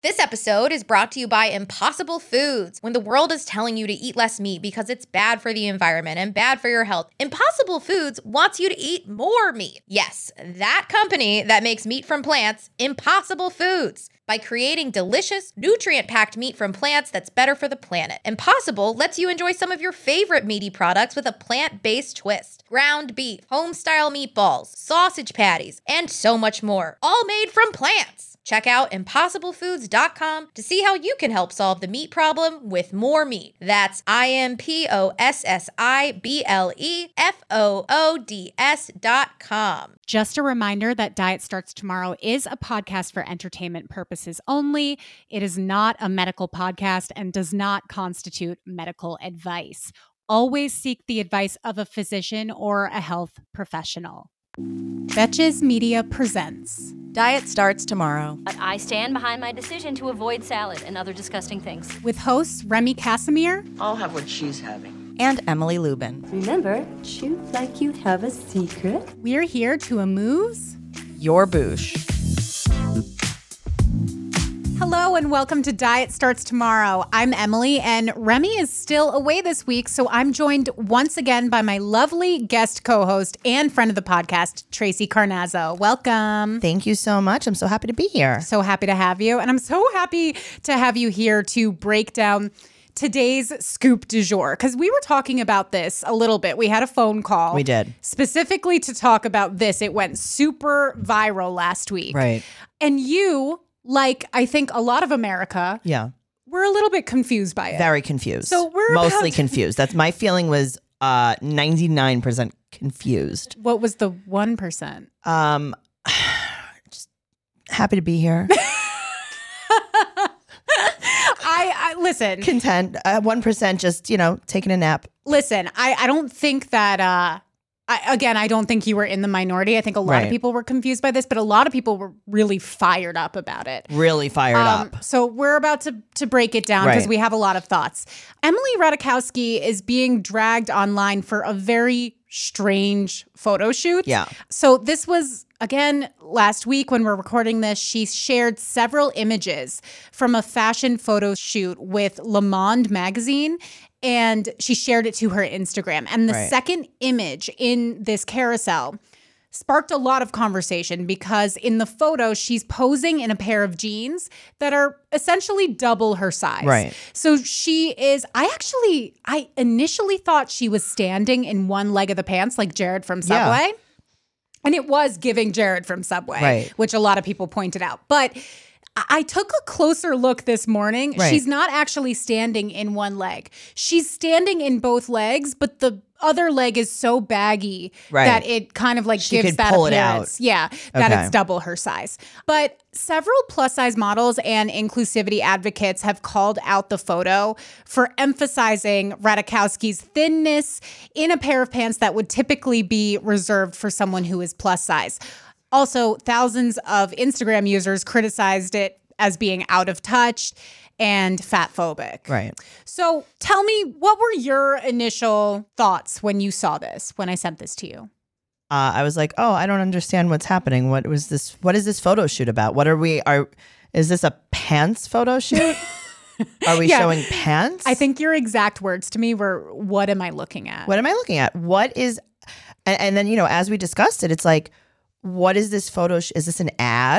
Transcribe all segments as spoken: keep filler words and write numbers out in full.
This episode is brought to you by Impossible Foods. When the world is telling you to eat less meat because it's bad for the environment and bad for your health, Impossible Foods wants you to eat more meat. Yes, that company that makes meat from plants, Impossible Foods. By creating delicious, nutrient-packed meat from plants that's better for the planet. Impossible lets you enjoy some of your favorite meaty products with a plant-based twist. Ground beef, home-style meatballs, sausage patties, and so much more. All made from plants. Check out impossible foods dot com to see how you can help solve the meat problem with more meat. That's I M P O S S I B L E F O O D S dot com. Just a reminder that Diet Starts Tomorrow is a podcast for entertainment purposes only. It is not a medical podcast and does not constitute medical advice. Always seek the advice of a physician or a health professional. Betches Media presents Diet Starts Tomorrow. But I stand behind my decision to avoid salad and other disgusting things. with hosts Remy Casimir, I'll have what she's having. And Emily Lubin. Remember, chew like you have a secret. we're here to amuse. Your boosh. Hello and welcome to Diet Starts Tomorrow. I'm Emily and Remy is still away this week, so I'm joined once again by my lovely guest co-host and friend of the podcast, Tracy Carnazzo. Welcome. Thank you so much. I'm so happy to be here. So happy to have you, and I'm so happy to have you here to break down today's scoop du jour, because we were talking about this a little bit. We had a phone call. We did. Specifically to talk about this. It went super viral last week. Right. And you, like I think a lot of America, Yeah. were a little bit confused by it. Very confused. So we're mostly about to- confused. That's my feeling was uh ninety-nine percent confused. What was the one percent? Um just happy to be here. I, I listen. Content. Uh, one percent just, you know, taking a nap. Listen, I, I don't think that, uh, I, again, I don't think you were in the minority. I think a lot Right. of people were confused by this, but a lot of people were really fired up about it. Really fired Um, up. So we're about to, to break it down because Right. we have a lot of thoughts. Emily Ratajkowski is being dragged online for a very strange photo shoot. Yeah. So this was, again, last week when we're recording this, she shared several images from a fashion photo shoot with Le Monde magazine, and she shared it to her Instagram. And the Right. second image in this carousel sparked a lot of conversation because in the photo, she's posing in a pair of jeans that are essentially double her size. Right. So she is, I actually, I initially thought she was standing in one leg of the pants like Jared from Yeah. Subway. And it was giving Jared from Subway, Right. which a lot of people pointed out. But I I took a closer look this morning. Right. She's not actually standing in one leg. She's standing in both legs, but the other leg is so baggy Right. that it kind of like She gives could that pull it appearance. out. Yeah, that Okay. it's double her size. But several plus size models and inclusivity advocates have called out the photo for emphasizing Ratajkowski's thinness in a pair of pants that would typically be reserved for someone who is plus size. Also, thousands of Instagram users criticized it as being out of touch and fat phobic. Right. So tell me, what were your initial thoughts when you saw this, when I sent this to you? Uh, I was like, oh, I don't understand what's happening. What was this? What is this photo shoot about? What are we? Are is this a pants photo shoot? Are we Yeah. showing pants? I think your exact words to me were, what am I looking at? What am I looking at? What is? And, and then you know, as we discussed it, it's like, what is this photo? Sh- is this an ad?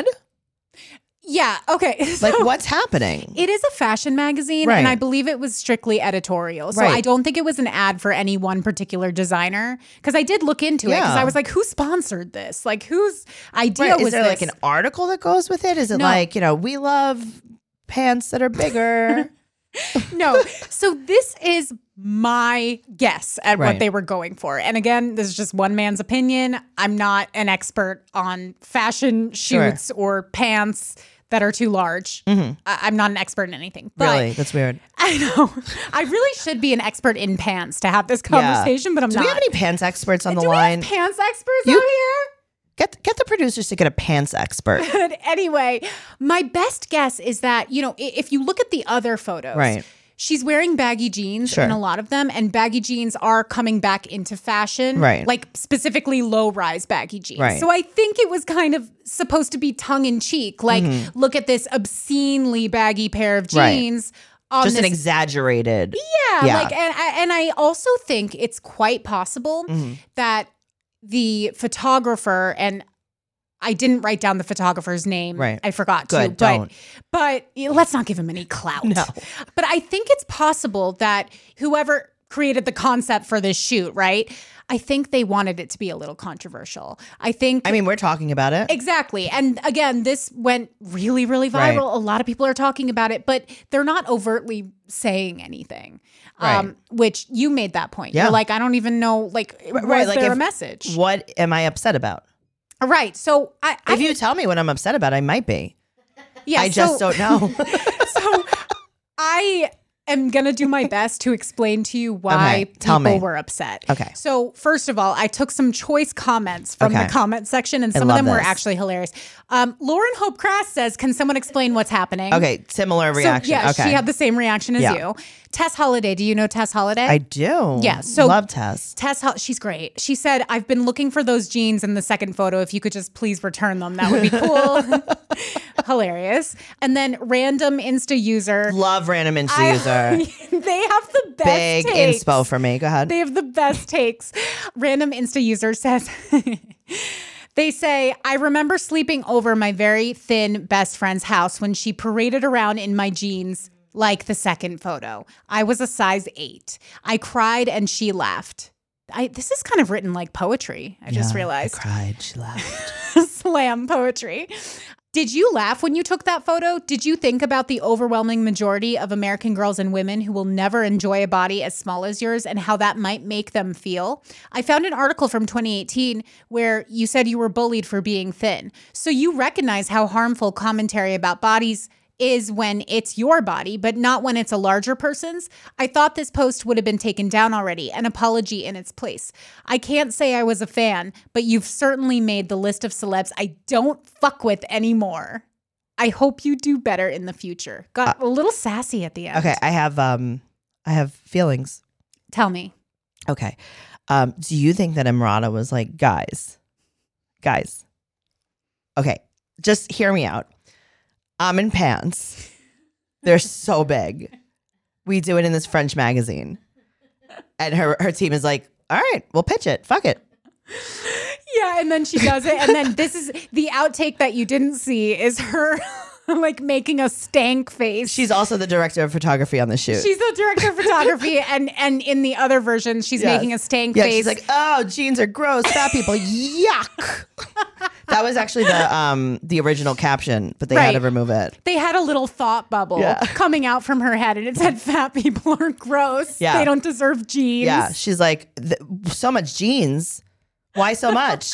Yeah, okay. Like, So what's happening? it is a fashion magazine, Right. and I believe it was strictly editorial. So Right. I don't think it was an ad for any one particular designer. Because I did look into it, because Yeah. I was like, who sponsored this? Like, whose idea Right. was Is there this? like an article that goes with it? Is it No. like, you know, we love pants that are bigger? No. So this is my guess at what Right. they were going for. And again, this is just one man's opinion. I'm not an expert on fashion Sure. shoots or pants that are too large. I- I'm not an expert in anything. But Really? That's weird. I know. I really should be an expert in pants to have this conversation, but I'm Do not. we have any pants experts on the Do line? we have pants experts You- out here? Get get the producers to get a pants expert. But anyway, my best guess is that, you know, i- if you look at the other photos, Right. she's wearing baggy jeans Sure. in a lot of them, and baggy jeans are coming back into fashion. Right. Like specifically low-rise baggy jeans. Right. So I think it was kind of supposed to be tongue-in-cheek. Like, Mm-hmm. look at this obscenely baggy pair of Right. jeans. On Just this, an exaggerated. yeah, Yeah. like, and I, and I also think it's quite possible Mm-hmm. that the photographer, and I didn't write down the photographer's name. Right. I forgot to. Good, But, don't. but let's not give him any clout. No. But I think it's possible that whoever created the concept for this shoot, right? I think they wanted it to be a little controversial. I think. I mean, we're talking about it. Exactly. And again, this went really, really viral. Right. A lot of people are talking about it, but they're not overtly saying anything. Um, Right. which you made that point. Yeah. You're like, I don't even know, like, was right, like there if- a message? What am I upset about? Right. So I, I If you tell me what I'm upset about, I might be. yeah, I just so, don't know. So I am going to do my best to explain to you why Okay, tell people me. were upset. Okay. So first of all, I took some choice comments from Okay. the comment section, and I some of love them were this. actually hilarious. Um, Lauren Hope Crass says, can someone explain what's happening? Okay, similar reaction. So, yeah, okay. she had the same reaction as Yeah. you. Tess Holiday. Do you know Tess Holiday? I do. Yeah, so- love Tess. Tess, Hol- she's great. She said, I've been looking for those jeans in the second photo. If you could just please return them, that would be cool. Hilarious. And then random Insta user. Love random Insta I- user. they have the best Big takes. inspo for me. Go ahead. They have the best takes. Random Insta user says, they say, I remember sleeping over my very thin best friend's house when she paraded around in my jeans like the second photo. I was a size eight. I cried and she laughed. I, this is kind of written like poetry. I just Yeah, realized. I cried. She laughed. Slam poetry. Did you laugh when you took that photo? Did you think about the overwhelming majority of American girls and women who will never enjoy a body as small as yours and how that might make them feel? I found an article from twenty eighteen where you said you were bullied for being thin. So you recognize how harmful commentary about bodies is when it's your body, but not when it's a larger person's. I thought this post would have been taken down already, an apology in its place. I can't say I was a fan, but you've certainly made the list of celebs I don't fuck with anymore. I hope you do better in the future. Got a little sassy at the end. Okay, I have um I have feelings. Tell me. Okay. Um, do you think that Emrata was like, guys, guys, okay, just hear me out. I'm in pants. They're so big. We do it in this French magazine. And her, her team is like, all right, we'll pitch it. Fuck it. Yeah, and then she does it. And then this is the outtake that you didn't see is her like making a stank face. She's also the director of photography on the shoot. She's the director of photography, and and in the other version, she's Yes. making a stank yeah, face. she's like, oh, jeans are gross. Fat people, yuck. That was actually the um the original caption, but they had to Right. remove it. they had a little thought bubble Yeah. coming out from her head, and it said, "Fat people are gross. Yeah. They don't deserve jeans." Yeah, she's like, "Th- so much jeans. Why so much?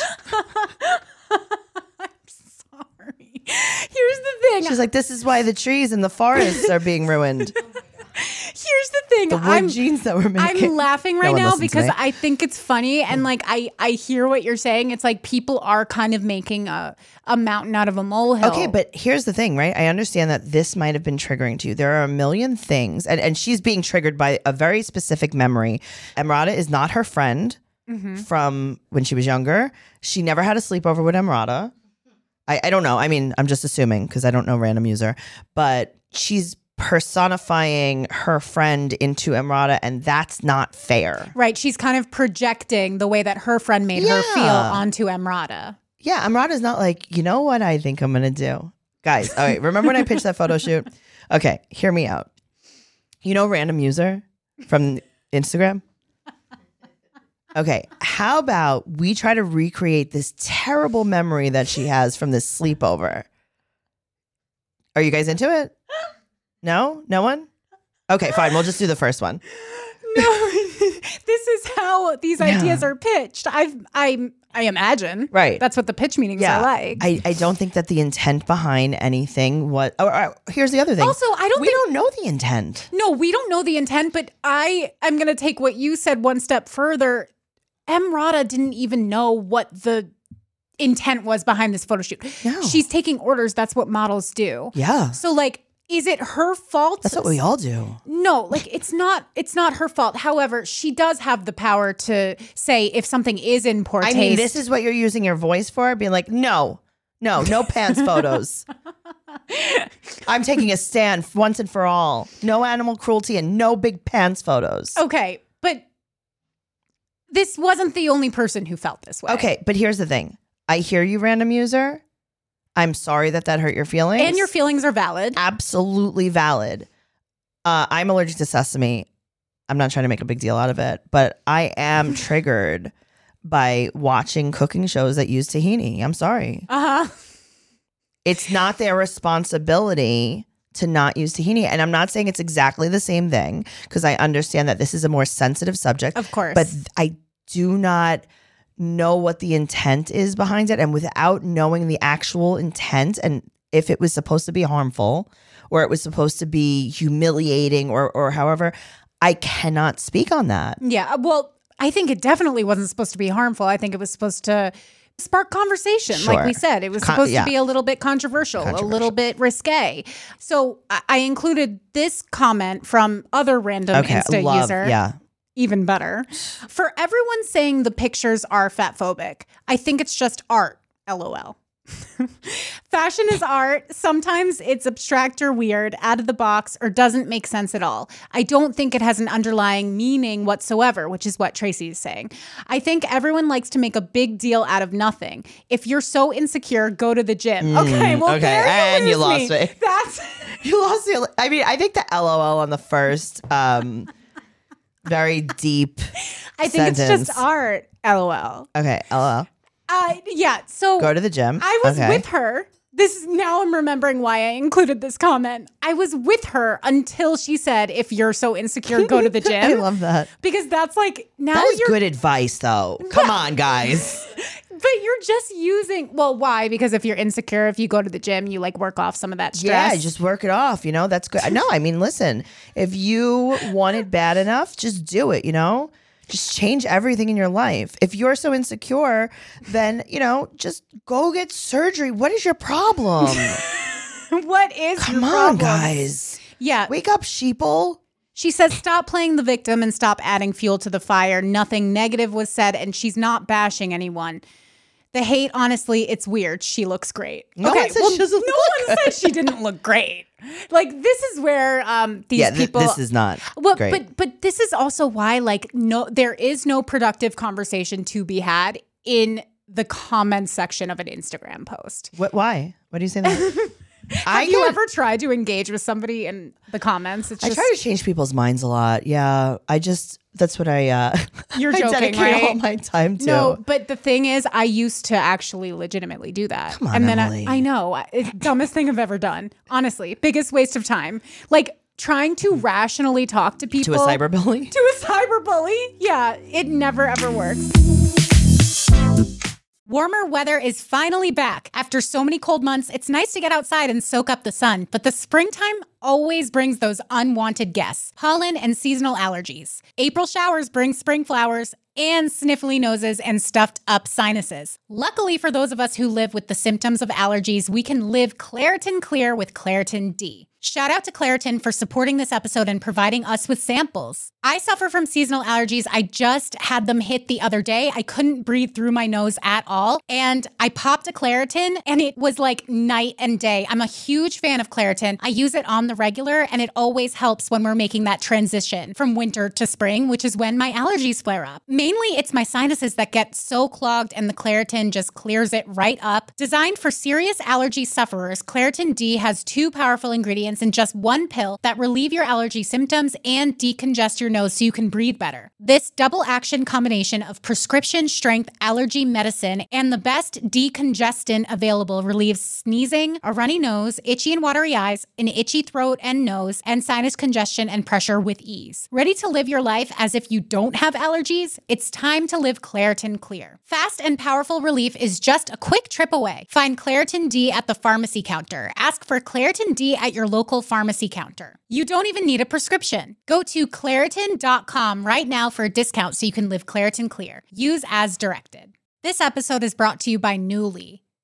Sorry. Here's the thing. She's like, this is why the trees and the forests are being ruined. Here's the thing. The wood I'm jeans that we're I'm making. laughing No right one now listens to because me. I think it's funny, and like I I hear what you're saying. It's like people are kind of making a a mountain out of a molehill. Okay, but here's the thing, right? I understand that this might have been triggering to you. There are a million things, and, and she's being triggered by a very specific memory. Emrata is not her friend Mm-hmm. from when she was younger. She never had a sleepover with Emrata. I, I don't know. I mean, I'm just assuming because I don't know random user, but she's personifying her friend into Emrata, and that's not fair. Right, she's kind of projecting the way that her friend made her feel Yeah. onto Emrata. Yeah, Emrata's not like, you know what I think I'm going to do? Guys, all right, remember when I pitched that photo shoot? Okay, hear me out. You know random user from Instagram? Okay, how about we try to recreate this terrible memory that she has from this sleepover? Are you guys into it? No? No one? Okay, fine. We'll just do the first one. No, this is how these Yeah. ideas are pitched. I've I I imagine. Right. That's what the pitch meetings Yeah. are like. I, I don't think that the intent behind anything was. Or, or, here's the other thing. Also, I don't we think- don't know the intent. No, we don't know the intent, but I am going to take what you said one step further. Emrata didn't even know what the intent was behind this photo shoot. No. She's taking orders. That's what models do. Yeah. So, like, Is it her fault? That's what we all do. No, like it's not it's not her fault. However, she does have the power to say if something is in poor I taste. mean, this is what you're using your voice for? Being like, no, no, no pants photos. I'm taking a stand once and for all. No animal cruelty and no big pants photos. Okay, but this wasn't the only person who felt this way. Okay, but here's the thing. I hear you, random user. I'm sorry that that hurt your feelings. And your feelings are valid. Absolutely valid. Uh, I'm allergic to sesame. I'm not trying to make a big deal out of it, but I am triggered by watching cooking shows that use tahini. I'm sorry. Uh-huh. It's not their responsibility to not use tahini. And I'm not saying it's exactly the same thing because I understand that this is a more sensitive subject. Of course. But I do not know what the intent is behind it. And without knowing the actual intent and if it was supposed to be harmful or it was supposed to be humiliating or or however, I cannot speak on that. Yeah, well, I think it definitely wasn't supposed to be harmful. I think it was supposed to spark conversation. Sure. Like we said, it was Con- supposed yeah. to be a little bit controversial, Controversial. a little bit risque. So I, I included this comment from other random Okay, Insta love, user. yeah. Even better. For everyone saying the pictures are fatphobic, I think it's just art, LOL. Fashion is art. Sometimes it's abstract or weird, out of the box, or doesn't make sense at all. I don't think it has an underlying meaning whatsoever, which is what Tracy is saying. I think everyone likes to make a big deal out of nothing. If you're so insecure, go to the gym. okay, well, okay, there and you lose lost me. That's You lost the. I mean, I think the LOL on the first um, very deep. I think sentence. it's just art, LOL. Okay, LOL. Uh, yeah, so Go to the gym. I was Okay. with her. This is now I'm remembering why I included this comment. I was with her until she said, if you're so insecure, go to the gym. I love that. Because that's like, now That is you're, good advice, though. Come on, guys. but you're just using, well, why? Because if you're insecure, if you go to the gym, you like work off some of that stress. Yeah, just work it off. You know, that's good. No, I mean, listen, if you want it bad enough, just do it, you know? Just change everything in your life. If you're so insecure, then, you know, just go get surgery. What is your problem? What is Come your on, problem? guys. Yeah. Wake up, sheeple. She says, stop playing the victim and stop adding fuel to the fire. Nothing negative was said, and she's not bashing anyone. The hate, honestly, it's weird. She looks great. No one said she doesn't no look one said she didn't look great. Like, this is where um, these Yeah, th- people. this is not well, great. But but this is also why, like, no, there is no productive conversation to be had in the comment section of an Instagram post. What? Why? Why do you say that? Have you ever tried to engage with somebody in the comments? It's I just try to change people's minds a lot. Yeah, I just that's what I. Uh, You're I joking, dedicate right? all my time to. No, but the thing is, I used to actually legitimately do that. Come on, and then Emily. I, I know, it's the dumbest thing I've ever done. Honestly, biggest waste of time. Like trying to rationally talk to people. to a cyberbully. To a cyberbully. Yeah, it never ever works. Warmer weather is finally back. After so many cold months, it's nice to get outside and soak up the sun, but the springtime always brings those unwanted guests, pollen and seasonal allergies. April showers bring spring flowers and sniffly noses and stuffed up sinuses. Luckily for those of us who live with the symptoms of allergies, we can live Claritin Clear with Claritin D. Shout out to Claritin for supporting this episode and providing us with samples. I suffer from seasonal allergies. I just had them hit the other day. I couldn't breathe through my nose at all. And I popped a Claritin and it was like night and day. I'm a huge fan of Claritin. I use it on the regular and it always helps when we're making that transition from winter to spring, which is when my allergies flare up. Mainly it's my sinuses that get so clogged and the Claritin just clears it right up. Designed for serious allergy sufferers, Claritin D has two powerful ingredients in just one pill that relieve your allergy symptoms and decongest your nose so you can breathe better. This double action combination of prescription strength allergy medicine and the best decongestant available relieves sneezing, a runny nose, itchy and watery eyes, an itchy throat and nose, and sinus congestion and pressure with ease. Ready to live your life as if you don't have allergies? It's time to live Claritin Clear. Fast and powerful relief is just a quick trip away. Find Claritin D at the pharmacy counter. Ask for Claritin D at your local pharmacy counter. You don't even need a prescription. Go to Claritin dot com right now for a discount so you can live Claritin Clear. Use as directed. This episode is brought to you by Nuuly.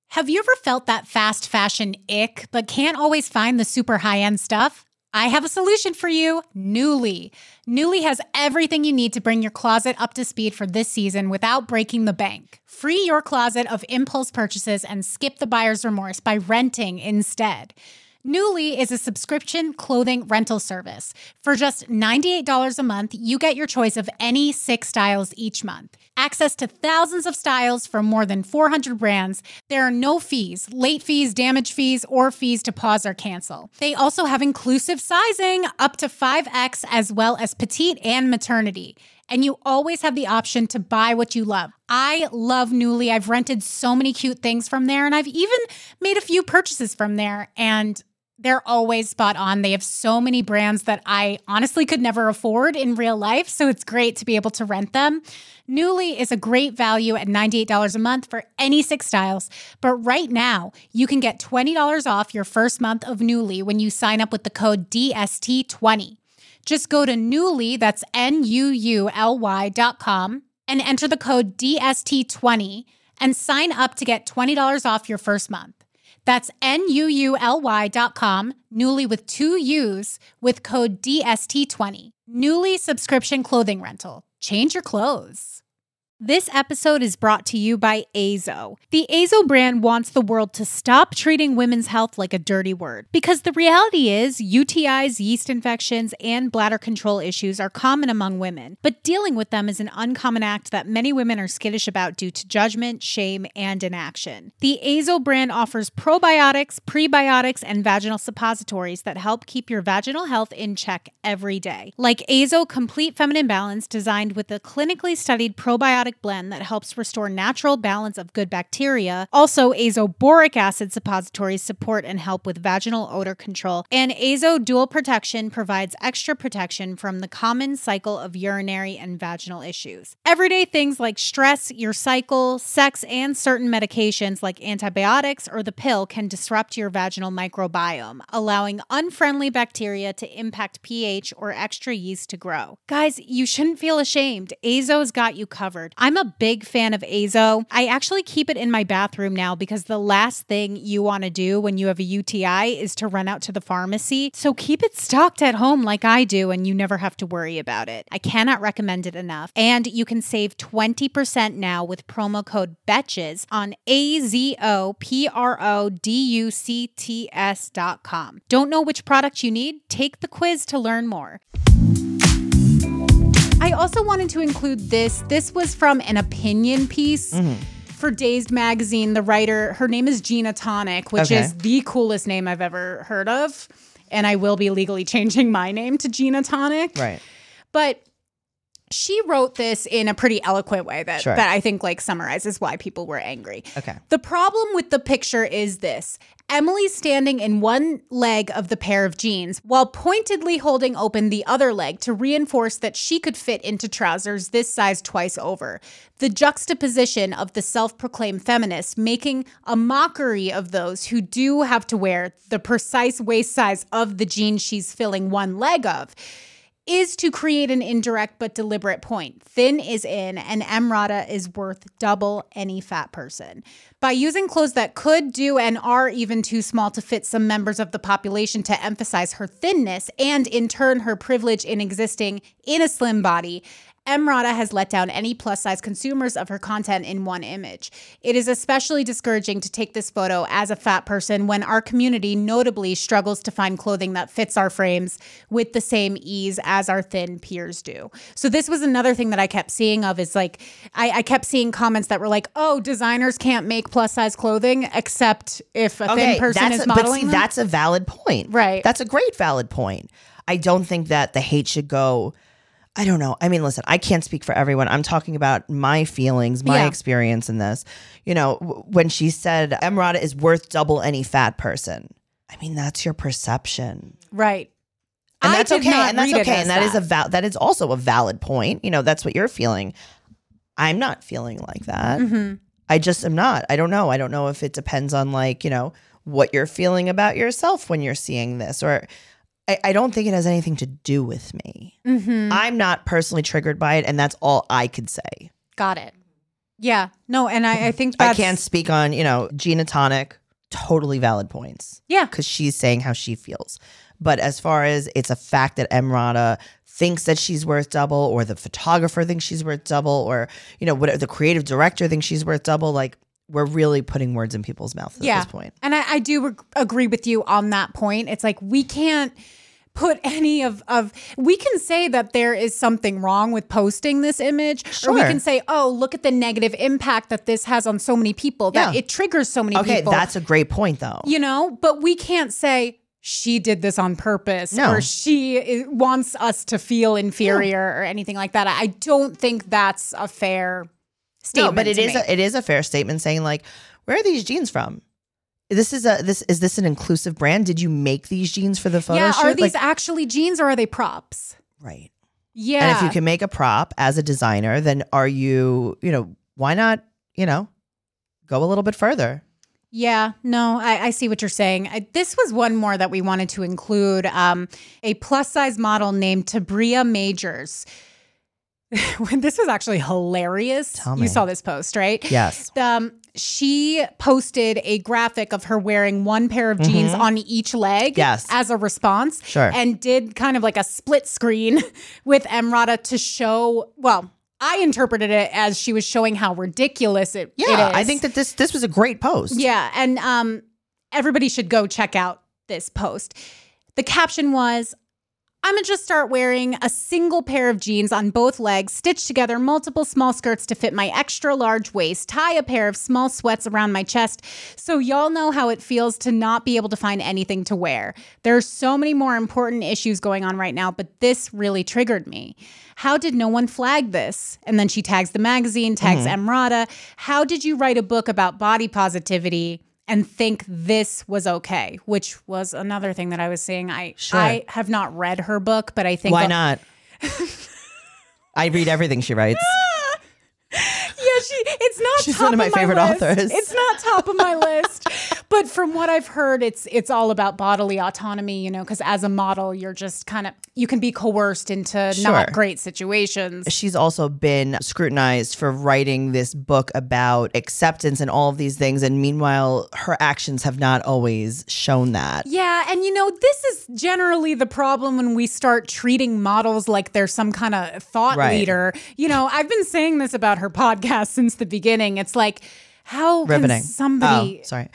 Have you ever felt that fast fashion ick, but can't always find the super high-end stuff? I have a solution for you, Nuuly. Nuuly has everything you need to bring your closet up to speed for this season without breaking the bank. Free your closet of impulse purchases and skip the buyer's remorse by renting instead. Nuuly is a subscription clothing rental service. For just ninety-eight dollars a month, you get your choice of any six styles each month. Access to thousands of styles from more than four hundred brands. There are no fees, late fees, damage fees, or fees to pause or cancel. They also have inclusive sizing up to five X as well as petite and maternity. And you always have the option to buy what you love. I love Nuuly. I've rented so many cute things from there, and I've even made a few purchases from there, and they're always spot on. They have so many brands that I honestly could never afford in real life, so it's great to be able to rent them. Nuuly is a great value at ninety-eight dollars a month for any six styles, but right now, you can get twenty dollars off your first month of Nuuly when you sign up with the code D S T twenty. Just go to Nuuly, that's N U U L Y dot com, and enter the code D S T twenty and sign up to get twenty dollars off your first month. That's N U U L Y dot com, Nuuly with two U's, with code D S T twenty. Nuuly subscription clothing rental. Change your clothes. This episode is brought to you by Azo. The Azo brand wants the world to stop treating women's health like a dirty word. Because the reality is, U T Is, yeast infections, and bladder control issues are common among women. But dealing with them is an uncommon act that many women are skittish about due to judgment, shame, and inaction. The Azo brand offers probiotics, prebiotics, and vaginal suppositories that help keep your vaginal health in check every day. Like Azo Complete Feminine Balance, designed with a clinically studied probiotic blend that helps restore natural balance of good bacteria. Also, Azo Boric Acid suppositories support and help with vaginal odor control. And Azo Dual Protection provides extra protection from the common cycle of urinary and vaginal issues. Everyday things like stress, your cycle, sex, and certain medications like antibiotics or the pill can disrupt your vaginal microbiome, allowing unfriendly bacteria to impact pH or extra yeast to grow. Guys, you shouldn't feel ashamed. Azo's got you covered. I'm a big fan of Azo. I actually keep it in my bathroom now because the last thing you want to do when you have a U T I is to run out to the pharmacy. So keep it stocked at home like I do and you never have to worry about it. I cannot recommend it enough. And you can save twenty percent now with promo code BETCHES on A Z O P R O D U C T S dot com. Don't know which product you need? Take the quiz to learn more. I also wanted to include this. This was from an opinion piece mm-hmm. for Dazed Magazine. The writer, her name is Gina Tonic, which okay. is the coolest name I've ever heard of. And I will be legally changing my name to Gina Tonic. Right. But she wrote this in a pretty eloquent way that, sure. that I think like summarizes why people were angry. Okay. The problem with the picture is this. Emily's standing in one leg of the pair of jeans while pointedly holding open the other leg to reinforce that she could fit into trousers this size twice over. The juxtaposition of the self-proclaimed feminist making a mockery of those who do have to wear the precise waist size of the jeans she's filling one leg of is to create an indirect but deliberate point. Thin is in, and Emrata is worth double any fat person. By using clothes that could do and are even too small to fit some members of the population to emphasize her thinness and in turn her privilege in existing in a slim body, Emrata has let down any plus-size consumers of her content in one image. It is especially discouraging to take this photo as a fat person when our community notably struggles to find clothing that fits our frames with the same ease as our thin peers do. So this was another thing that I kept seeing of is like, I, I kept seeing comments that were like, oh, designers can't make plus-size clothing except if a okay, thin person is a, modeling but see, them. That's a valid point. Right. That's a great valid point. I don't think that the hate should go... I don't know. I mean, listen, I can't speak for everyone. I'm talking about my feelings, my yeah. experience in this. You know, w- when she said Emrata is worth double any fat person. I mean, that's your perception. Right. And I that's did okay. not And that's read okay. it And that that. is a val- that is also a valid point. You know, that's what you're feeling. I'm not feeling like that. Mm-hmm. I just am not. I don't know. I don't know if it depends on like, you know, what you're feeling about yourself when you're seeing this, or I don't think it has anything to do with me. Mm-hmm. I'm not personally triggered by it, and that's all I could say. Got it. Yeah. No, and I, I think I that's... can't speak on, you know, Gina Tonic, totally valid points. Yeah. Because she's saying how she feels. But as far as it's a fact that Emrata thinks that she's worth double, or the photographer thinks she's worth double, or, you know, what the creative director thinks she's worth double, like, we're really putting words in people's mouths at yeah. this point. And I, I do re- agree with you on that point. It's like we can't put any of, of, we can say that there is something wrong with posting this image, Sure. or we can say, oh, look at the negative impact that this has on so many people, that Yeah. it triggers so many Okay, people. that's a great point, though. You know, but we can't say she did this on purpose, No. or she i- wants us to feel inferior or anything like that. I don't think that's a fair statement. No, but it to is make. a, it is a fair statement saying, like, where are these jeans from? This is a this is this an inclusive brand? Did you make these jeans for the photo yeah, shoot? are these Like, actually jeans or are they props? right. Yeah. And if you can make a prop as a designer, then are you, you know, why not, you know, go a little bit further? Yeah, no, I, I see what you're saying. I, this was one more that we wanted to include. Um, a plus size model named Tabria Majors. This was actually hilarious. Tell You me. saw this post, right? Yes. Um, she posted a graphic of her wearing one pair of jeans on each leg Yes. as a response. Sure. And did kind of like a split screen with Emrata to show, well, I interpreted it as she was showing how ridiculous it, it Yeah, is. I think that this this was a great post. Yeah, and um, everybody should go check out this post. The caption was, I'm gonna just start wearing a single pair of jeans on both legs, stitch together multiple small skirts to fit my extra large waist, tie a pair of small sweats around my chest, so y'all know how it feels to not be able to find anything to wear. There are so many more important issues going on right now, but this really triggered me. How did no one flag this? And then she tags the magazine, tags Emrata. How did you write a book about body positivity and think this was okay? Which was another thing that I was saying. I Sure. I have not read her book, but I think Why not? I read everything she writes. Yeah, she. It's not. She's top one of my favorite list. authors. It's not top of my list, but from what I've heard, it's it's all about bodily autonomy. You know, because as a model, you're just kind of you can be coerced into Sure. not great situations. She's also been scrutinized for writing this book about acceptance and all of these things. And meanwhile, her actions have not always shown that. Yeah, and you know, this is generally the problem when we start treating models like they're some kind of thought Right. leader. You know, I've been saying this about her podcast since the beginning. It's like, how Riveting. can somebody... Oh, sorry.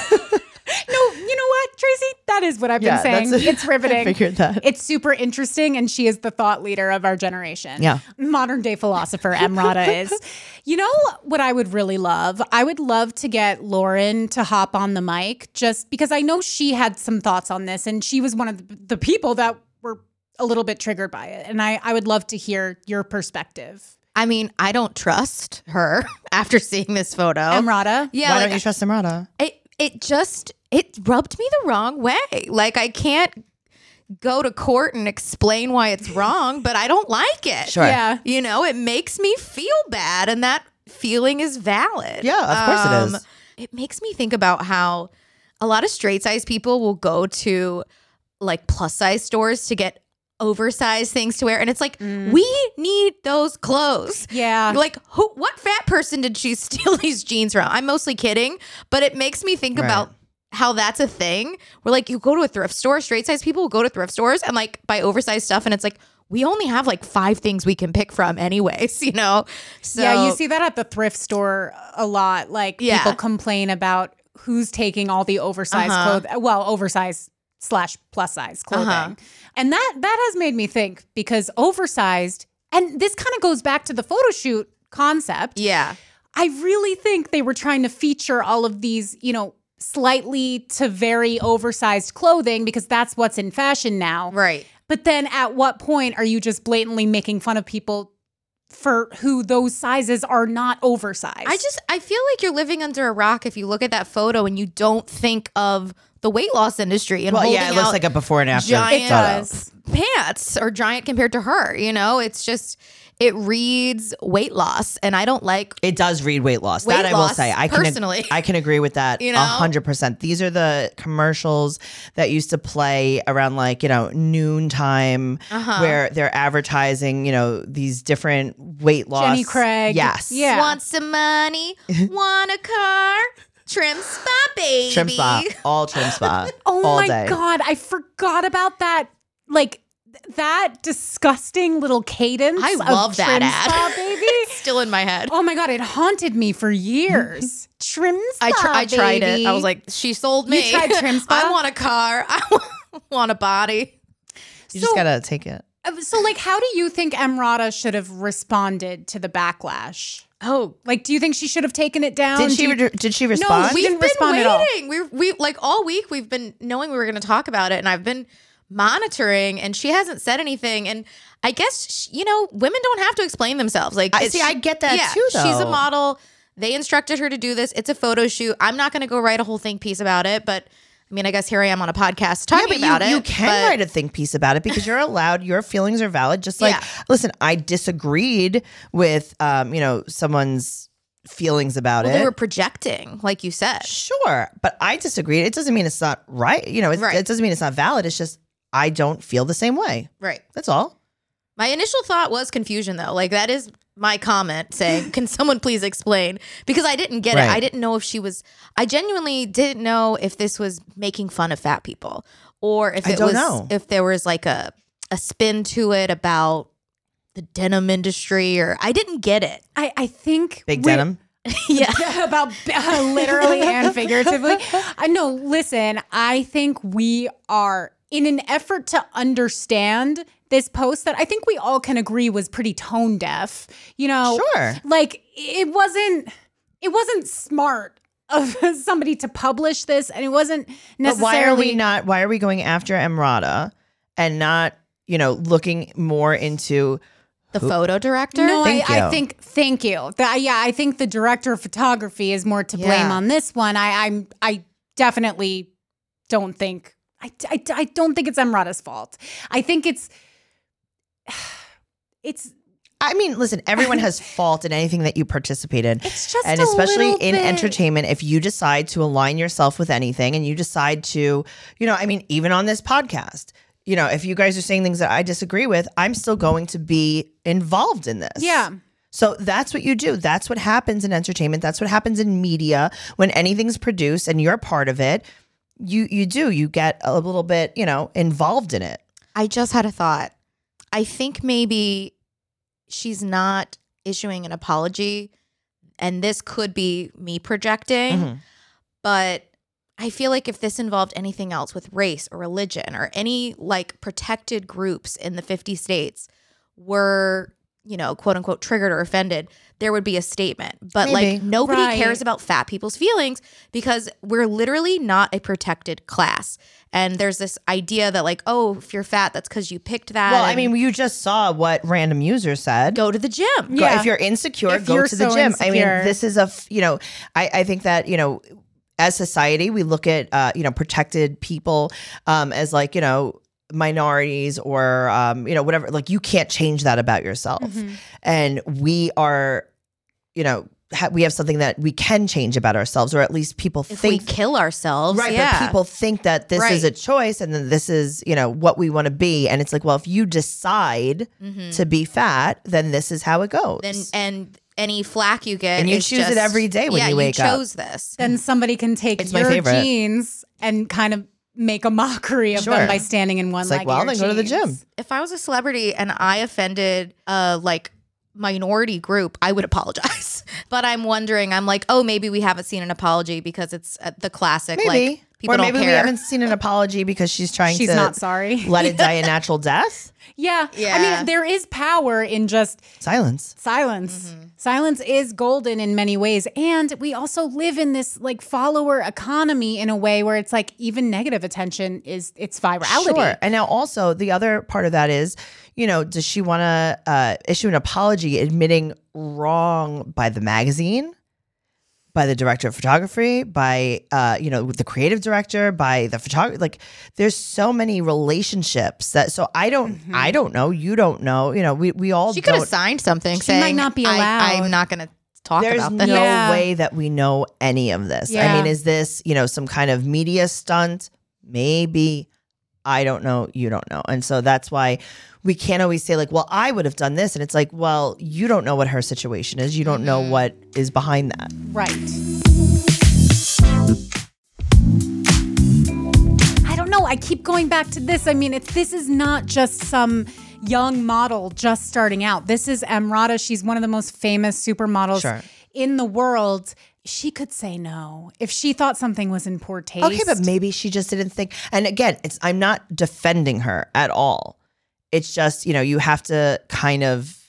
No, you know what, Tracy? That is what I've Yeah, been saying. that's- It's riveting. I figured that. It's super interesting, and she is the thought leader of our generation. Yeah. Modern day philosopher Emrata is. You know what I would really love? I would love to get Lauren to hop on the mic, just because I know she had some thoughts on this, and she was one of the, the people that were a little bit triggered by it. And I, I would love to hear your perspective. I mean, I don't trust her after seeing this photo. Emrata? Yeah, Why like, don't you trust Emrata? it it just it rubbed me the wrong way. Like I can't go to court and explain why it's wrong, but I don't like it. Sure. Yeah. You know, it makes me feel bad, and that feeling is valid. Yeah, of course it is. Um, It makes me think about how a lot of straight size people will go to like plus size stores to get oversized things to wear, and it's like we need those clothes. Yeah. Like who? What fat person did she steal these jeans from? I'm mostly kidding, but it makes me think Right. about how that's a thing. Where like you go to a thrift store, straight size people will go to thrift stores and like buy oversized stuff, and it's like we only have like five things we can pick from, anyways. You know? So Yeah, you see that at the thrift store a lot. Like Yeah. people complain about who's taking all the oversized Uh-huh. clothes, well, oversized slash plus size clothing. Uh-huh. And that that has made me think, because oversized, and this kind of goes back to the photo shoot concept. Yeah. I really think they were trying to feature all of these, you know, slightly to very oversized clothing because that's what's in fashion now. Right. But then at what point are you just blatantly making fun of people for who those sizes are not oversized? I just I feel like you're living under a rock if you look at that photo and you don't think of the weight loss industry and Well, holding yeah, it looks out like a before and after giant photo. does. pants are giant compared to her. You know, it's just, it reads weight loss, and I don't like. It does read weight loss. Weight that I will loss, say. I can personally. I can agree with that. You A know? hundred percent. These are the commercials that used to play around like you know noontime, Uh-huh. where they're advertising you know these different weight loss. Jenny Craig. Yes. Yeah. Want some money? Want a car? Trim spa, baby. Trim spa. All trim spa. Oh all my day. God. I forgot about that. Like, th- that disgusting little cadence. I of love that Trim ad. Spa, baby. Still in my head. Oh my God. It haunted me for years. Trim Spa. I, tr- I tried baby. it. I was like, she sold me. You tried Trim Spa? I want a car. I want a body. You just So- gotta take it. Uh, So, like, how do you think Emrata should have responded to the backlash? Oh, Like, do you think she should have taken it down? Did she? Do you- Re- did she respond? She we've didn't been respond at all. waiting. We we like all week we've been knowing we were going to talk about it, and I've been monitoring, and she hasn't said anything. And I guess sh you know, women don't have to explain themselves. Like, I- it's- see, I get that yeah, too, She's a though. model. They instructed her to do this. It's a photo shoot. I'm not going to go write a whole think piece about it, but I mean, I guess here I am on a podcast talking Yeah, but about you, it. You can but- write a think piece about it because you're allowed. Your feelings are valid. Just like, Yeah. listen, I disagreed with, um, you know, someone's feelings about Well, it. they were projecting, like you said. Sure, but I disagreed. It doesn't mean it's not right. You know, it, Right. it doesn't mean it's not valid. It's just I don't feel the same way. Right. That's all. My initial thought was confusion, though. Like, that is my comment saying, can someone please explain? Because I didn't get Right. it. I didn't know if she was, I genuinely didn't know if this was making fun of fat people or if I it don't was, know. if there was like a, a spin to it about the denim industry, or I didn't get it. I, I think Big we're- denim. Yeah. about uh, literally and figuratively. I know. Listen, I think we are in an effort to understand this post that I think we all can agree was pretty tone deaf. You know, Sure. like it wasn't. It wasn't smart of somebody to publish this, and it wasn't But necessarily. why are we not? Why are we going after Emrata and not, you know, looking more into? The photo director? No, I, Thank I you. think thank you. The- yeah, I think the director of photography is more to blame Yeah. on this one. I, I'm I definitely don't think I, I, I don't think it's Emrata's fault. I think it's it's I mean, listen, everyone has fault in anything that you participate in. It's just and a especially little in bit- entertainment, if you decide to align yourself with anything and you decide to, you know, I mean, even on this podcast, you know, if you guys are saying things that I disagree with, I'm still going to be involved in this. yeah. So that's what you do. That's what happens in entertainment. That's what happens in media. When anything's produced and you're part of it, you you do. You get a little bit, you know, involved in it. I just had a thought. I think maybe she's not issuing an apology, and this could be me projecting, Mhm. but I feel like if this involved anything else with race or religion or any like protected groups in the fifty states were, you know, quote unquote triggered or offended, there would be a statement. But Maybe. like nobody Right. cares about fat people's feelings because we're literally not a protected class. And there's this idea that like, oh, if you're fat, that's because you picked that. Well, I and mean, you just saw what random user said. go to the gym. Go- Yeah. If you're insecure, If go you're to the so gym. I insecure. mean, this is a, f- you know, I, I think that, you know, as society, we look at, uh, you know, protected people um, as like, you know, minorities or, um, you know, whatever. Like, you can't change that about yourself. Mm-hmm. And we are, you know, ha- we have something that we can change about ourselves, or at least people If think. we kill ourselves, Right, yeah. but people think that this is Right. a choice and then this is, you know, what we want to be. And it's like, well, if you decide to be fat, then this is how it goes. then and any flack you get, And you is choose it just- every day when yeah, you wake you up. chose this. Then somebody can take It's my your favorite. jeans and kind of make a mockery of Sure. them by standing in one It's leg. like, well, then go to the gym. If I was a celebrity and I offended a like minority group, I would apologize. But I'm wondering, I'm like, oh, maybe we haven't seen an apology because it's uh, the classic. Maybe. Like people or don't maybe care. we haven't seen an apology because she's trying She's to not sorry. let it die a natural death. Yeah. I Yeah. mean, there is power in just Silence. silence. Silence is golden in many ways. And we also live in this like follower economy in a way where it's like even negative attention is it's virality. Sure. And now also the other part of that is, you know, does she want to uh, issue an apology admitting wrong by the magazine? by the director of photography, by uh, you know, the creative director, by the photographer. Like, there's so many relationships that. So I don't, Mm-hmm. I don't know. You don't know. You know, we we all She could have don't. signed something She saying, might not be I, allowed. I'm not going to talk There's about no this. Yeah. way that we know any of this. I Yeah. mean, is this, you know, some kind of media stunt? Maybe. I don't know. You don't know. And so that's why we can't always say, like, well, I would have done this. And it's like, well, you don't know what her situation is. You don't know what is behind that. Right. I don't know. I keep going back to this. I mean, it's this is not just some young model just starting out. This is Emrata. She's one of the most famous supermodels Sure. in the world. She could say no if she thought something was in poor taste. Okay, but maybe she just didn't think. And again, it's I'm not defending her at all. It's just, you know, you have to kind of,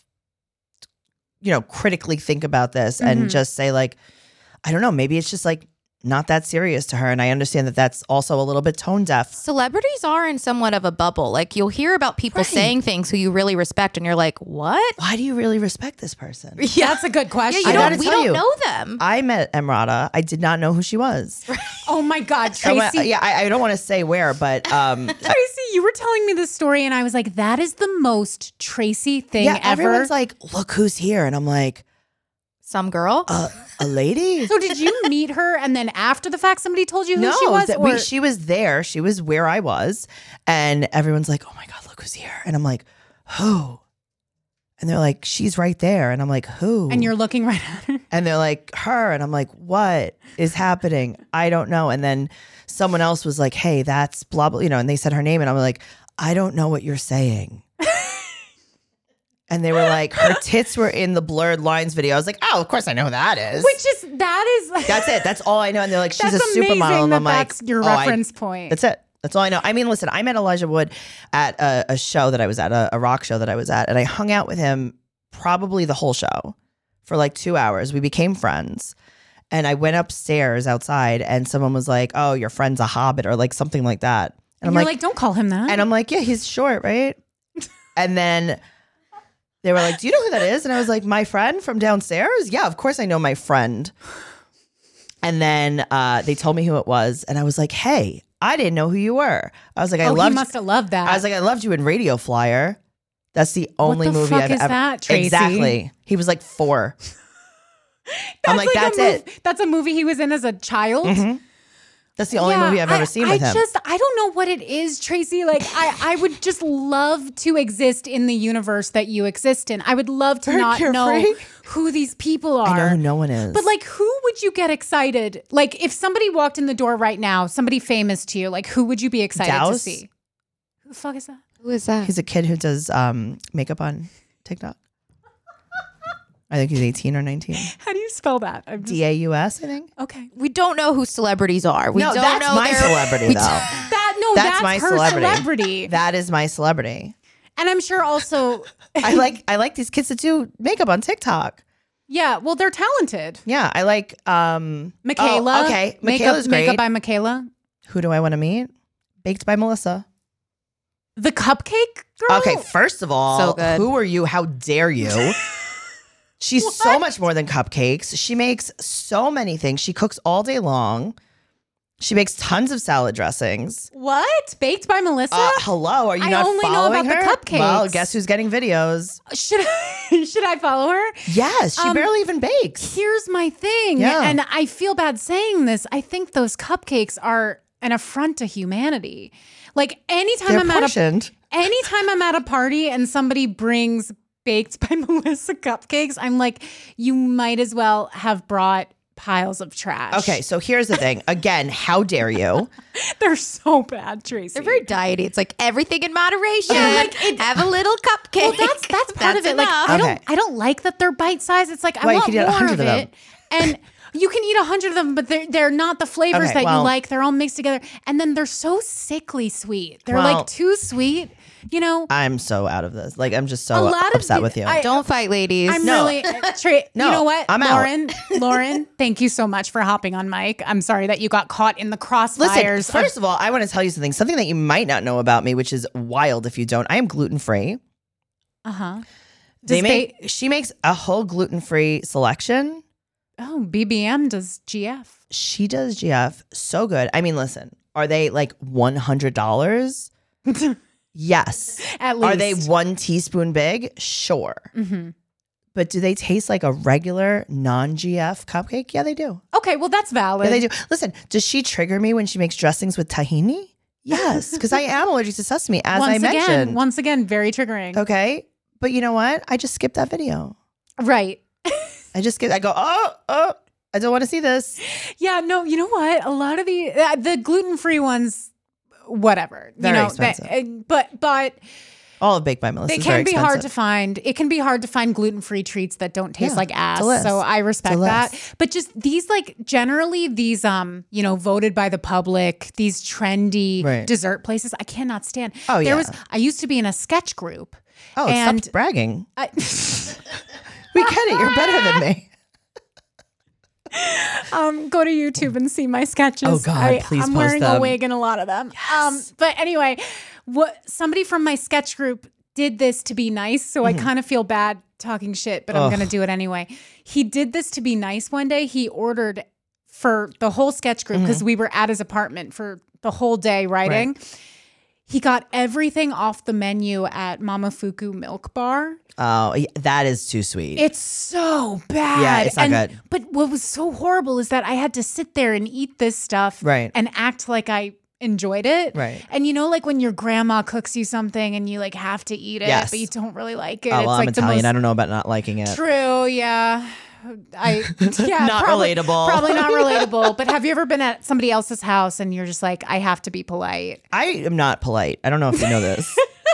you know, critically think about this and just say, like, I don't know, maybe it's just like not that serious to her. And I understand that that's also a little bit tone deaf. Celebrities are in somewhat of a bubble. Like, you'll hear about people Right. saying things who you really respect, and you're like, what? Why do you really respect this person? That's a good Yeah, question. you I gotta don't, we tell don't you. know them. I met Emrata. I did not know who she was. Oh my God, I went- Tracy. yeah, I, I don't want to say where, but um, Tracy, you were telling me this story, and I was like, that is the most Tracy thing yeah, ever. everyone's like, look who's here. And I'm like, Some girl. uh, a lady? So did you meet her, and then after the fact, somebody told you who No, she was? that or- we, she was there. She was where I was. And everyone's like, oh my God, look who's here. And I'm like, who? And they're like, she's right there. And I'm like, who? and you're looking right at her. And they're like, her. And I'm like, what is happening? I don't know. And then someone else was like, hey, that's blah, blah, you know, and they said her name. And I'm like, I don't know what you're saying. And they were like, her tits were in the blurred lines video. I was like, oh, of course I know who that is. Which is that is That's it. That's all I know. And they're like, she's that's a supermodel. amazing And that I'm like, that's your oh, I- reference point. That's it. That's all I know. I mean, listen, I met Elijah Wood at a, a show that I was at, a, a rock show that I was at, and I hung out with him probably the whole show for like two hours. We became friends. And I went upstairs outside, and someone was like, oh, your friend's a hobbit, or like something like that. and I'm you're like, like, don't call him that. and I'm like, yeah, he's short, right? And then they were like, do you know who that is? And I was like, my friend from downstairs? Yeah, of course I know my friend. And then uh, they told me who it was. And I was like, hey, I didn't know who you were. I was like, I oh, loved he must have loved that. I was like, I loved you in Radio Flyer. That's the only the movie fuck I've is ever. that, Tracy? Exactly. He was like four. I'm like, a that's mov- it. That's a movie he was in as a child. Mhm. That's the only Yeah, movie I've ever I- seen I with him. just, I don't know what it is, Tracy. Like, I, I would just love to exist in the universe that you exist in. I would love to Very not know carefree. who these people are. I know who no one is. But like, who would you get excited? Like, if somebody walked in the door right now, somebody famous to you, like, who would you be excited to Douse? see? Who the fuck is that? Who is that? he's a kid who does um, makeup on TikTok. I think he's eighteen or nineteen. How do you spell that? I'm just, D A U S, I think. okay. We don't know who celebrities are. We No, don't that's know my their- celebrity, we though. That no, That's that's, my her celebrity. celebrity. That is my celebrity. And I'm sure also, I like I like these kids that do makeup on TikTok. yeah. Well, they're talented. Yeah, I like um Michaela. oh, okay, Makeup, Michaela's great. Makeup by Michaela. Who do I want to meet? Baked by Melissa. The cupcake girl. Okay, first of all, So good. who are you? How dare you? She's so much more than cupcakes. She makes so many things. She cooks all day long. She makes tons of salad dressings. What? Baked by Melissa? Uh, hello, are you I not only know following about the her? cupcakes. Well, guess who's getting videos? should I, should I follow her? Yes, she Um, barely even bakes. Here's my thing. Yeah. And I feel bad saying this. I think those cupcakes are an affront to humanity. Like anytime They're I'm at a portioned. anytime I'm at a party and somebody brings baked by Melissa cupcakes, I'm like, you might as well have brought piles of trash. Okay, so here's the thing. Again, how dare you? They're so bad, Tracy. They're very diety. It's like everything in moderation. Have a little cupcake. Well, that's that's part of it. Like enough. I don't Okay. I don't like that they're bite sized. It's like I Well, you want could eat a more hundred of of them. it, and you can eat a hundred of them, but they're they're not the flavors Okay, that well- you like. They're all mixed together, and then they're so sickly sweet. They're Well- like too sweet. You know, I'm so out of this. Like, I'm just a so lot of upset the- with you. I- Don't fight, ladies. I'm No. really uh, Tra- No, you know what, I'm out. Lauren. Lauren, thank you so much for hopping on mic. I'm sorry that you got caught in the crossfires. Listen, first of all, I want to tell you something. Something that you might not know about me, which is wild if you don't. I am gluten free. uh huh. They make she makes a whole gluten free selection. Oh, B B M does G F. She does G F so good. I mean, listen, are they like one hundred dollars? Yes. At least. Are they one teaspoon big? Sure. Mm-hmm. But do they taste like a regular non-G F cupcake? Yeah, they do. Okay, well, that's valid. Yeah, they do. Listen, does she trigger me when she makes dressings with tahini? Yes, because I am allergic to sesame, as once I mentioned. Again, once again, very triggering. Okay. But you know what? I just skipped that video. Right. I just get, I go, oh, oh, I don't want to see this. Yeah, no, you know what? A lot of the uh, the gluten-free ones, whatever. Very you know, expensive. That, uh, but but All of Baked by Melissa they is very can be hard to expensive. find. It can be hard to find gluten-free treats that don't taste Yeah, like ass. delicious. So I respect Delicious. that. But just these, like, generally these, um, you know, voted by the public, these trendy Right. dessert places, I cannot stand. Oh, there yeah. was. I used to be in a sketch group. Oh, and stop bragging. I, We get it. You're better than me. um, go to YouTube and see my sketches. Oh, God, I, please I'm post wearing a them. wig in a lot of them. Um, but anyway, what somebody from my sketch group did this to be nice, so I kind of feel bad talking shit, but I'm Mm-hmm. Ugh. going to do it anyway. He did this to be nice one day. He ordered for the whole sketch group because we were at his apartment for the whole day writing. He got everything off the menu at Mamafuku Milk Bar. Oh, yeah, that is too sweet. It's so bad. Yeah, it's not And- good. But what was so horrible is that I had to sit there and eat this stuff Right. and act like I enjoyed it. Right. And you know, like when your grandma cooks you something and you like have to eat it, Yes. but you don't really like it. oh, well, it's I'm like Italian. the I most don't know about not liking it. true, yeah. I yeah, Not probably, relatable. Probably not relatable. But have you ever been at somebody else's house and you're just like, I have to be polite? I am not polite. I don't know if you know this.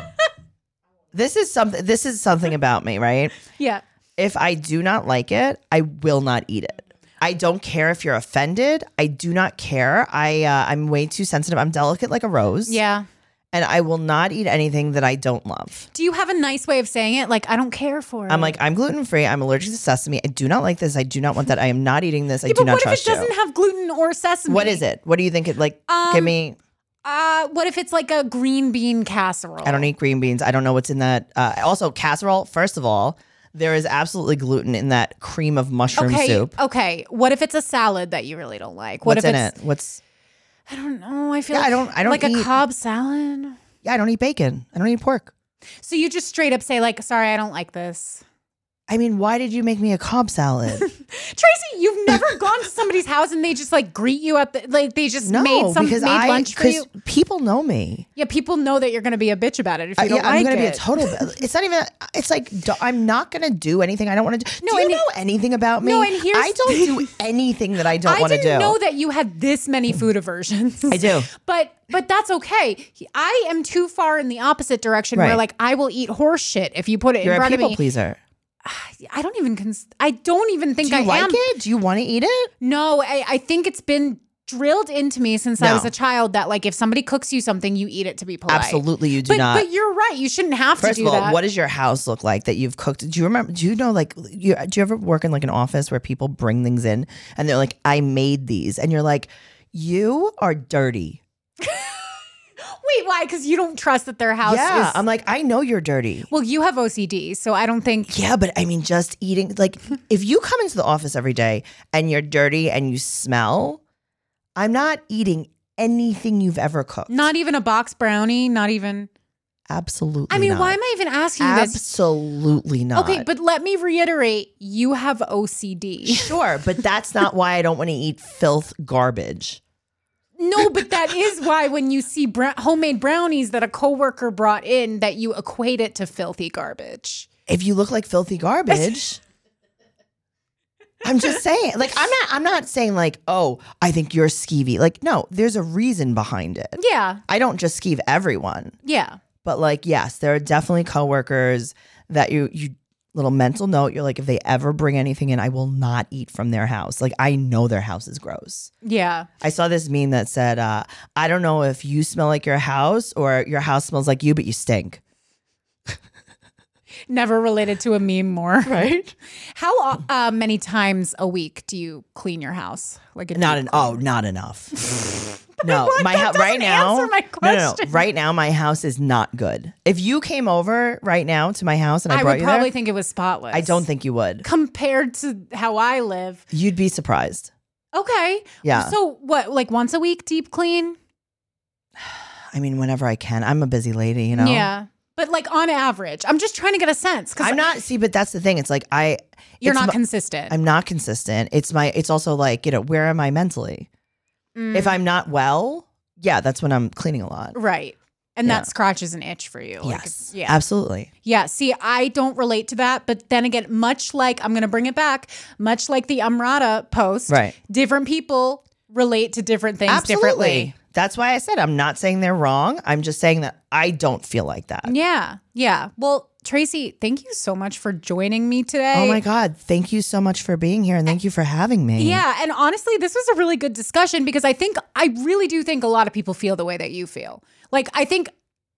This is something. This is something about me, right? Yeah. If I do not like it, I will not eat it. I don't care if you're offended. I do not care. I uh, I'm way too sensitive. I'm delicate like a rose. Yeah. And I will not eat anything that I don't love. Do you have a nice way of saying it? Like, I don't care for it. I'm like, I'm gluten free. I'm allergic to sesame. I do not like this. I do not want that. I am not eating this. I yeah, do but not what if trust it doesn't you. have gluten or sesame? What is it? What do you think it like? Um, give me. Uh, what if it's like a green bean casserole? I don't eat green beans. I don't know what's in that. Uh, also, casserole. First of all, there is absolutely gluten in that cream of mushroom okay, soup. Okay. What if it's a salad that you really don't like? What What's if in it's it? What's? I don't know. I feel Yeah, like I don't- I don't like a eat- Cobb salad. Yeah, I don't eat bacon. I don't eat pork. So you just straight up say like, sorry, I don't like this. I mean, why did you make me a Cobb salad? Tracy, you've never gone to somebody's house and they just like greet you at the like they just No, made some because made I lunch for you. because people know me. Yeah, people know that you're going to be a bitch about it if you Uh, don't yeah, like I'm gonna it. be a total. It's not even. It's like do- I'm not gonna do anything I don't want to do. No, do you and know anything about me? No, and here's- I don't do anything that I don't I want to didn't do. know that you had this many food aversions. I do. But but that's okay. I am too far in the opposite direction where Right. like I will eat horse shit if you put it You're in a front of people me. pleaser. I don't even cons- I don't even think Do you I like am. it? Do you want to eat it? No, I, I think it's been drilled into me since I No. was a child that like if somebody cooks you something, you eat it to be polite. Absolutely, you do But not. but you're right. You shouldn't have First to do of all, that. what does your house look like that you've cooked? Do you remember? Do you know like you? Do you ever work in like an office where people bring things in and they're like, "I made these," and you're like, "You are dirty." Wait, why? Because you don't trust that their house Yeah, is. I'm like, I know you're dirty. well, you have O C D, so I don't think. Yeah, but I mean, just eating, like, if you come into the office every day and you're dirty and you smell, I'm not eating anything you've ever cooked. Not even a box brownie. Not even. Absolutely I mean, not. why am I even asking you this? Absolutely not. Okay, but let me reiterate: you have O C D. Sure, but that's not why I don't want to eat filth garbage. No, but that is why when you see br- homemade brownies that a coworker brought in, that you equate it to filthy garbage. If you look like filthy garbage, I'm just saying. Like, I'm not. I'm not saying like, oh, I think you're skeevy. Like, no, there's a reason behind it. Yeah, I don't just skeeve everyone. yeah. But like, yes, there are definitely coworkers that you you little mental note. You're like, if they ever bring anything in, I will not eat from their house. Like, I know their house is gross. Yeah. I saw this meme that said, uh, I don't know if you smell like your house or your house smells like you, but you stink. Never related to a meme more. Right? How uh, many times a week do you clean your house? Like a Not deep an clean? oh, not enough. No, Like, my that house right doesn't now. answer my No, no, no. question. Right now, my house is not good. If you came over right now to my house and I, I brought would you probably there, think it was spotless. I don't think you would. compared to how I live. You'd be surprised. Okay. Yeah. So what? Like once a week, deep clean? I mean, whenever I can. I'm a busy lady, you know. Yeah. But like on average, I'm just trying to get a sense because I'm not. See, but that's the thing. It's like I. you're it's not my- consistent. I'm not consistent. It's my. It's also like, you know, where am I mentally? Mm. If I'm not well, yeah, that's when I'm cleaning a lot. Right. And Yeah. that scratches an itch for you. Like, Yes. yeah. Absolutely. Yeah. See, I don't relate to that. But then again, much like, I'm going to bring it back, much like the Amrata post, Right. different people relate to different things differently. That's why I said I'm not saying they're wrong. I'm just saying that I don't feel like that. Yeah. Yeah. Well, Tracy, thank you so much for joining me today. Oh my God. Thank you so much for being here and thank you for having me. Yeah. And honestly, this was a really good discussion because I think, I really do think a lot of people feel the way that you feel. Like, I think,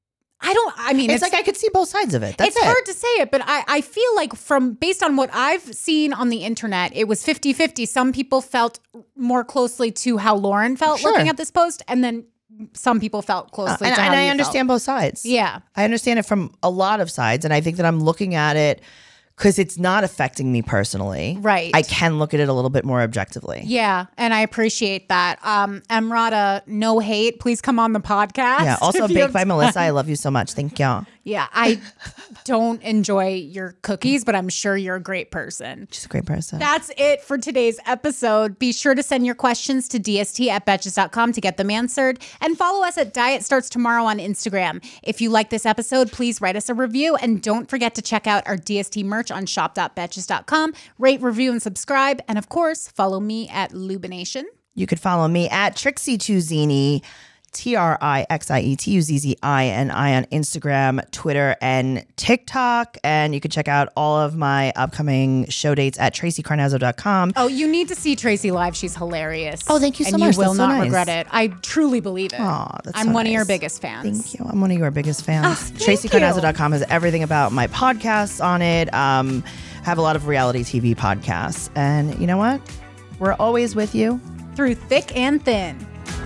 I don't, I mean, It's, like I could see both sides of it. That's it's it. hard to say it, but I, I feel like from based on what I've seen on the internet, it was fifty-fifty. Some people felt more closely to how Lauren felt Sure. looking at this post, and then some people felt Uh, closely and to how and I you understand felt. both sides. Yeah. I understand it from a lot of sides. And I think that I'm looking at it because it's not affecting me personally. Right. I can look at it a little bit more objectively. Yeah, and I appreciate that. Um, Amrata, no hate. Please come on the podcast. Yeah. Also, if you Baked have by time. Melissa. I love you so much. Thank y'all. Yeah, I don't enjoy your cookies, but I'm sure you're a great person. She's a great person. That's it for today's episode. Be sure to send your questions to d s t at betches dot com to get them answered. And follow us at Diet Starts Tomorrow on Instagram. If you like this episode, please write us a review. And don't forget to check out our D S T merch on shop dot betches dot com. Rate, review, and subscribe. And of course, follow me at Lubination. You could follow me at Trixie Tuzini, T R I X I E T U Z Z I N I on Instagram, Twitter, and TikTok. And you can check out all of my upcoming show dates at tracy carnazzo dot com. Oh, you need to see Tracy live. She's hilarious. Oh, thank you so and much. you will That's so not nice. regret it. I truly believe it. Aw, that's I'm so one of your nice. biggest fans. Thank you. I'm one of your biggest fans. Oh, thank tracy you. carnazzo dot com has everything about my podcasts on it. Um, have a lot of reality T V podcasts. And you know what? We're always with you. Through thick and thin.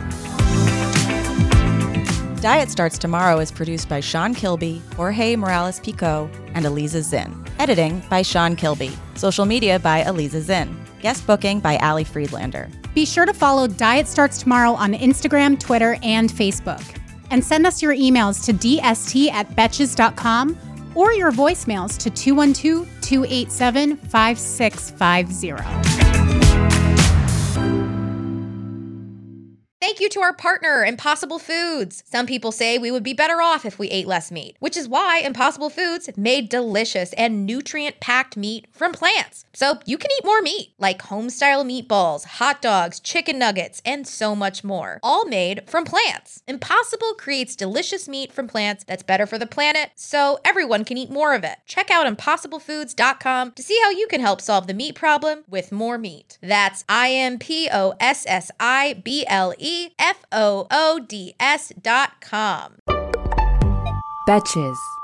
Diet Starts Tomorrow is produced by Sean Kilby, Jorge Morales-Pico, and Eliza Zinn. Editing by Sean Kilby. Social media by Eliza Zinn. Guest booking by Ali Friedlander. Be sure to follow Diet Starts Tomorrow on Instagram, Twitter, and Facebook. And send us your emails to d s t at betches dot com or your voicemails to two one two, two eight seven, five six five zero. Thank you to our partner, Impossible Foods. Some people say we would be better off if we ate less meat, which is why Impossible Foods made delicious and nutrient-packed meat from plants. So you can eat more meat, like home-style meatballs, hot dogs, chicken nuggets, and so much more, all made from plants. Impossible creates delicious meat from plants that's better for the planet, so everyone can eat more of it. Check out impossible foods dot com to see how you can help solve the meat problem with more meat. That's I M P O S S I B L E F O O D S dot com. Betches.